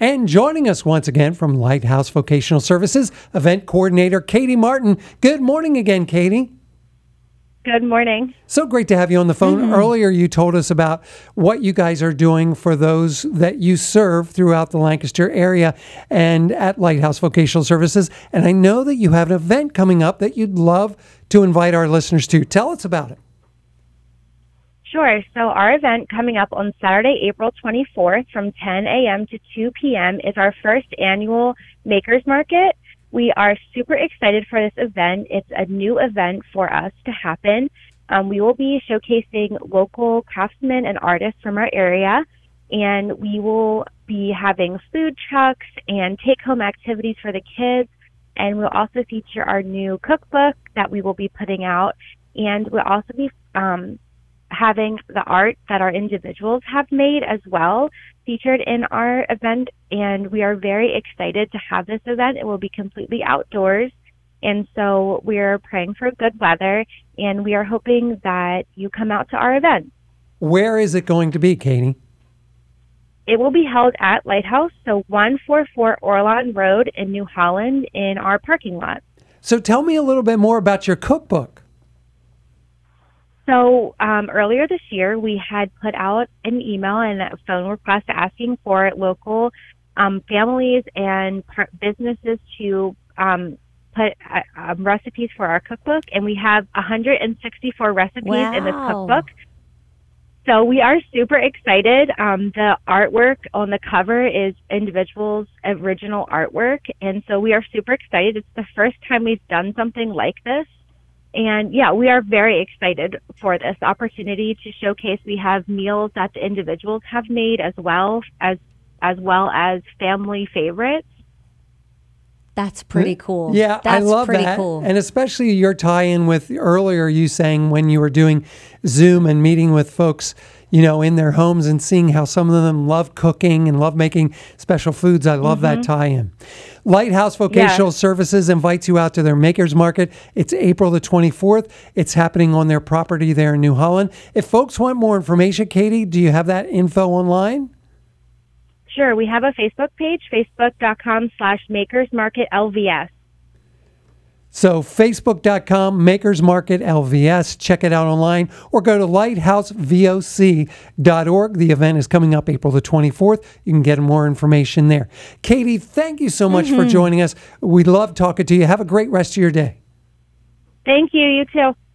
And joining us once again from Lighthouse Vocational Services, event coordinator Katie Martin. Good morning again, Katie. Good morning. So great to have you on the phone. Earlier, you told us about what you guys are doing for those that you serve throughout the Lancaster area and at Lighthouse Vocational Services. And I know that you have an event coming up that you'd love to invite our listeners to. Tell us about it. Sure. So our event coming up on Saturday, April 24th from 10 a.m. to 2 p.m. is our first annual Makers Market. We are super excited for this event. It's a new event for us to happen. We will be showcasing local craftsmen and artists from our area, and we will be having food trucks and take-home activities for the kids, and we'll also feature our new cookbook that we will be putting out, and we'll also be having the art that our individuals have made as well featured in our event, and we are very excited to have this event. It will be completely outdoors, and so we're praying for good weather, and we are hoping that you come out to our event. Where is it going to be, Katie? It will be held at Lighthouse, so 144 Orland Road in New Holland in our parking lot. So tell me a little bit more about your cookbook. So earlier this year, we had put out an email and a phone request asking for local families and businesses to put recipes for our cookbook, and we have 164 recipes in this cookbook. So we are super excited. The artwork on the cover is individuals' original artwork, and so we are super excited. It's the first time we've done something like this. And yeah, we are very excited for this opportunity to showcase. We have meals that the individuals have made as well as family favorites. That's pretty cool. Yeah, That's I love pretty that. cool. And especially your tie-in with earlier you saying when you were doing Zoom and meeting with folks, you know, in their homes and seeing how some of them love cooking and love making special foods. I love that tie-in. Lighthouse Vocational Services invites you out to their Makers Market. It's April the 24th. It's happening on their property there in New Holland. If folks want more information, Katie, do you have that info online? Sure. We have a Facebook page, facebook.com/makersmarketlvs. So facebook.com, Makers Market LVS. Check it out online or go to lighthousevoc.org. The event is coming up April the 24th. You can get more information there. Katie, thank you so much for joining us. We love talking to you. Have a great rest of your day. Thank you. You too.